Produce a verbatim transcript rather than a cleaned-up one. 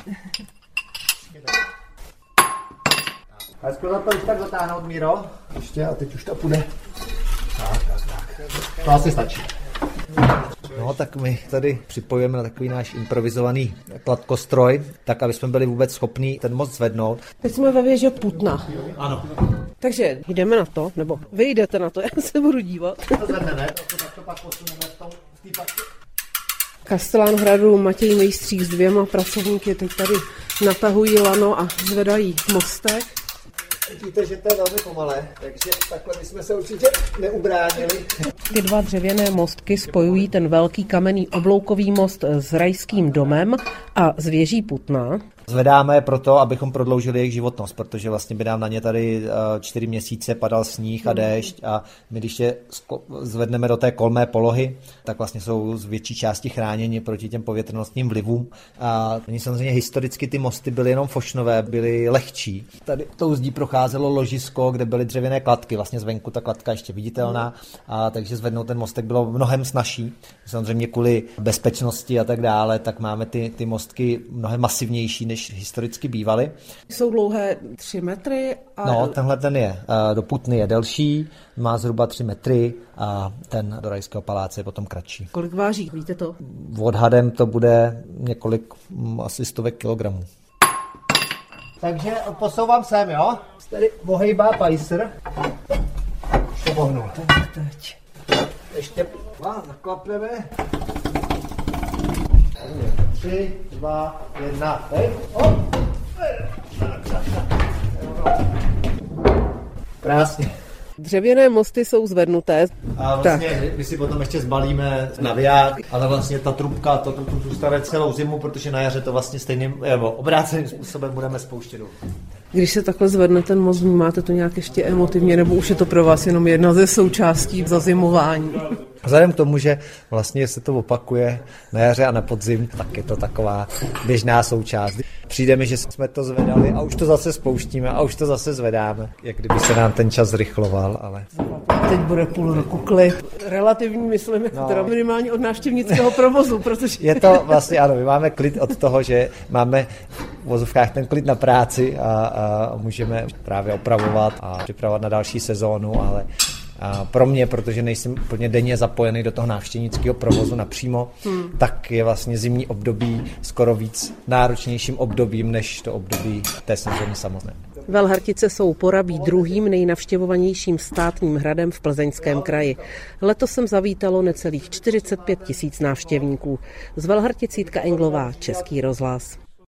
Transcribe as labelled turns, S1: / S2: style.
S1: A zkusil to už tak zatáhnout, Míro? Ještě a teď už to půjde. Tak, tak, tak. To asi stačí. No, tak my tady připojujeme na takový náš improvizovaný kladkostroj, tak aby jsme byli vůbec schopní ten most zvednout.
S2: Teď jsme ve věži Putna.
S1: Ano.
S2: Takže jdeme na to, nebo vy jdete na to, já se budu dívat.
S1: To zvedneme, to tak to pak posuneme v tom, v té pačce.
S2: Kastelán hradu Matěj Mejstřík s dvěma pracovníky teď tady natahují lano a zvedají mostek.
S1: Víte, že to je velmi pomalé, takže takhle bychom se určitě neubránili.
S2: Ty dva dřevěné mostky spojují ten velký kamenný obloukový most s Rajským domem a s věží Putna.
S1: Zvedáme proto, abychom prodloužili jejich životnost, protože vlastně by nám na ně tady čtyři měsíce padal sníh a déšť a my když je zvedneme do té kolmé polohy, tak vlastně jsou z větší části chráněni proti těm povětrnostním vlivům. A oni samozřejmě historicky ty mosty byly jenom fošnové, byly lehčí. Tady tou zdí procházelo ložisko, kde byly dřevěné kladky, vlastně zvenku ta kladka ještě viditelná, a takže zvednout ten mostek bylo mnohem snazší. Samozřejmě kvůli bezpečnosti a tak dále, tak máme ty, ty mostky mnohem masivnější, než historicky bývaly.
S2: Jsou dlouhé tři metry. A...
S1: No, tenhle ten je do Putny je delší, má zhruba tři metry a ten do Rajského paláce je potom kratší.
S2: Kolik váží, víte to?
S1: Odhadem to bude několik, asi stovek kilogramů. Takže posouvám sem, jo? Tady ohejbá pajser. Už to pohnul.
S2: Tak teď.
S1: Ještě zaklapneme. Tři, dva, jedna, hej, hop. Krásně.
S2: Dřevěné mosty jsou zvednuté.
S1: A vlastně tak. My si potom ještě zbalíme naviják, ale vlastně ta trubka, to tu zůstane celou zimu, protože na jaře to vlastně stejným, nebo obráceným způsobem budeme spouštět.
S2: Když se takhle zvedne ten most, máte to nějak ještě emotivně, nebo už je to pro vás jenom jedna ze součástí zazimování?
S1: Vzhledem k tomu, že vlastně se to opakuje na jaře a na podzim, tak je to taková běžná součást. Přijde mi, že jsme to zvedali a už to zase spouštíme a už to zase zvedáme, jak kdyby se nám ten čas zrychloval, ale...
S2: Teď bude půl roku klid. Relativní, myslím, no. Teda minimálně od návštěvnického provozu, protože...
S1: Je to vlastně, ano, my máme klid od toho, že máme v vozovkách ten klid na práci a, a můžeme právě opravovat a připravovat na další sezónu, ale... A pro mě, protože nejsem úplně denně zapojený do toho návštěvnického provozu napřímo, hmm. tak je vlastně zimní období skoro víc náročnějším obdobím, než to období té sezóny samotné.
S2: Velhartice jsou porabí druhým nejnavštěvovanějším státním hradem v Plzeňském kraji. Letos sem zavítalo necelých čtyřicet pět tisíc návštěvníků. Z Velhartic Jitka Englová, Český rozhlas.